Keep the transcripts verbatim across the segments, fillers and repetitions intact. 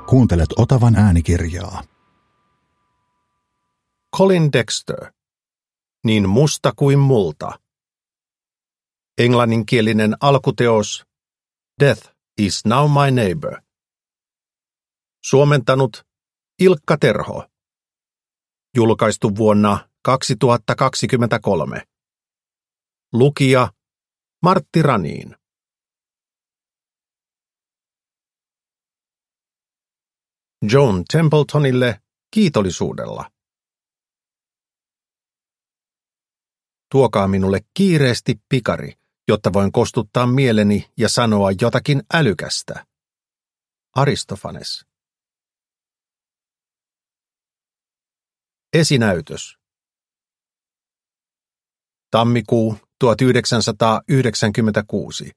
Kuuntelet Otavan äänikirjaa. Colin Dexter. Niin musta kuin multa. Englanninkielinen alkuteos Death is now my neighbor. Suomentanut Ilkka Terho. Julkaistu vuonna kaksituhattakaksikymmentäkolme. Lukija Martti Raniin. Joan Templetonille kiitollisuudella. Tuokaa minulle kiireesti pikari, jotta voin kostuttaa mieleni ja sanoa jotakin älykästä. Aristofanes. Esinäytös. Tammikuu tuhatyhdeksänsataayhdeksänkymmentäkuusi.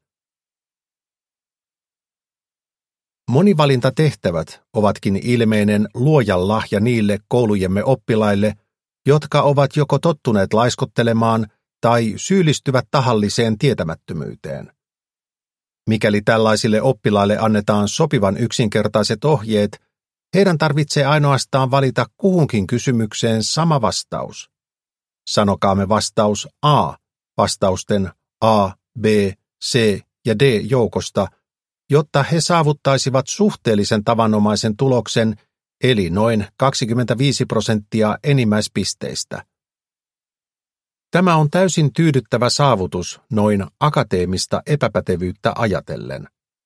Monivalintatehtävät ovatkin ilmeinen luojan lahja niille koulujemme oppilaille, jotka ovat joko tottuneet laiskottelemaan tai syyllistyvät tahalliseen tietämättömyyteen. Mikäli tällaisille oppilaille annetaan sopivan yksinkertaiset ohjeet, heidän tarvitsee ainoastaan valita kuhunkin kysymykseen sama vastaus. Sanokaamme vastaus A vastausten A, B, C ja D joukosta, jotta he saavuttaisivat suhteellisen tavanomaisen tuloksen, eli noin kaksikymmentäviisi prosenttia enimmäispisteistä. Tämä on täysin tyydyttävä saavutus noin akateemista epäpätevyyttä ajatellen.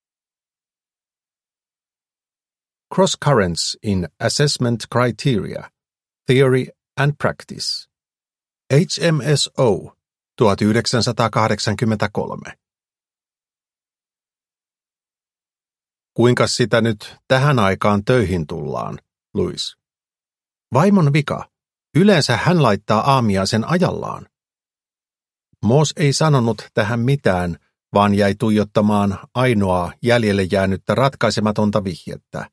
Cross Currents in Assessment Criteria, Theory and Practice. H M S O tuhatyhdeksänsataakahdeksankymmentäkolme. Kuinka sitä nyt tähän aikaan töihin tullaan, Louis? Vaimon vika. Yleensä hän laittaa aamiaisen ajallaan. Moss ei sanonut tähän mitään, vaan jäi tuijottamaan ainoaa jäljelle jäänyttä ratkaisematonta vihjettä.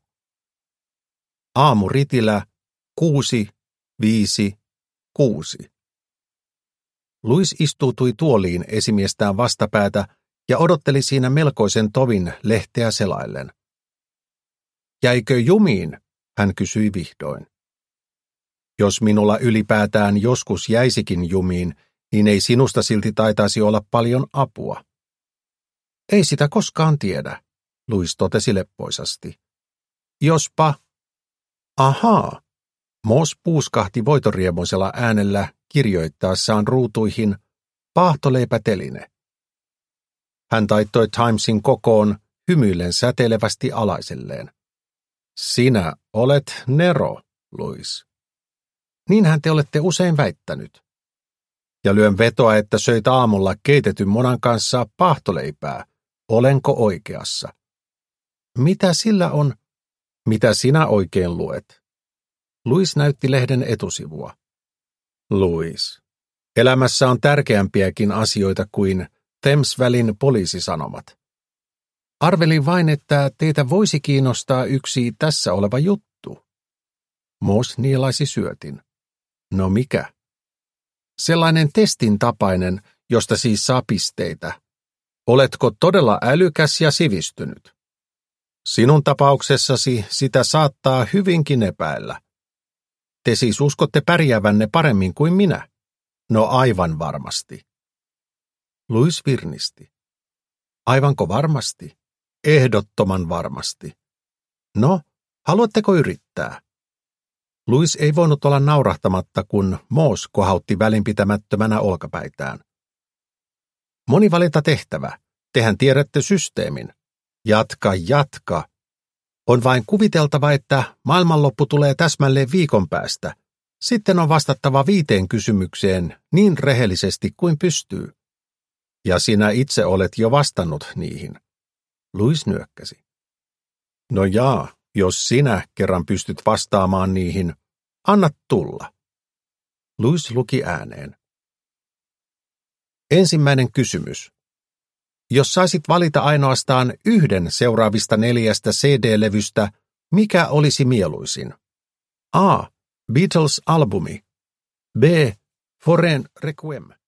Aamuritilä kuusi, viisi, kuusi. Louis istuutui tuoliin esimiestään vastapäätä ja odotteli siinä melkoisen tovin lehteä selaillen. Jäikö jumiin? Hän kysyi vihdoin. Jos minulla ylipäätään joskus jäisikin jumiin, niin ei sinusta silti taitaisi olla paljon apua. Ei sitä koskaan tiedä, Louis totesi leppoisasti. Jospa... Ahaa. Moss puuskahti voitoriemoisella äänellä kirjoittaessaan ruutuihin paahtoleipäteline. Hän taittoi Timesin kokoon hymyillen säteilevästi alaiselleen. Sinä olet Nero, Louis. Niinhän te olette usein väittänyt. Ja lyön vetoa, että söit aamulla keitetyn munan kanssa paahtoleipää. Olenko oikeassa? Mitä sillä on? Mitä sinä oikein luet? Louis näytti lehden etusivua. Louis. Elämässä on tärkeämpiäkin asioita kuin Thames-välin poliisisanomat. Arvelin vain, että teitä voisi kiinnostaa yksi tässä oleva juttu. Moss nielaisi syötin. No mikä? Sellainen testin tapainen, josta siis saa pisteitä. Oletko todella älykäs ja sivistynyt? Sinun tapauksessasi sitä saattaa hyvinkin epäillä. Te siis uskotte pärjäävänne paremmin kuin minä? No aivan varmasti. Louis virnisti. Aivanko varmasti? Ehdottoman varmasti. No, haluatteko yrittää? Louis ei voinut olla naurahtamatta, kun Moss kohautti välinpitämättömänä olkapäitään. Monivalintatehtävä. Tehän tiedätte systeemin. Jatka, jatka. On vain kuviteltava, että maailmanloppu tulee täsmälleen viikon päästä. Sitten on vastattava viiteen kysymykseen niin rehellisesti kuin pystyy. Ja sinä itse olet jo vastannut niihin. Louis nyökkäsi. No jaa, jos sinä kerran pystyt vastaamaan niihin, anna tulla. Louis luki ääneen. Ensimmäinen kysymys. Jos saisit valita ainoastaan yhden seuraavista neljästä C D-levystä, mikä olisi mieluisin? A. Beatles-albumi. B. Foreen Requiem.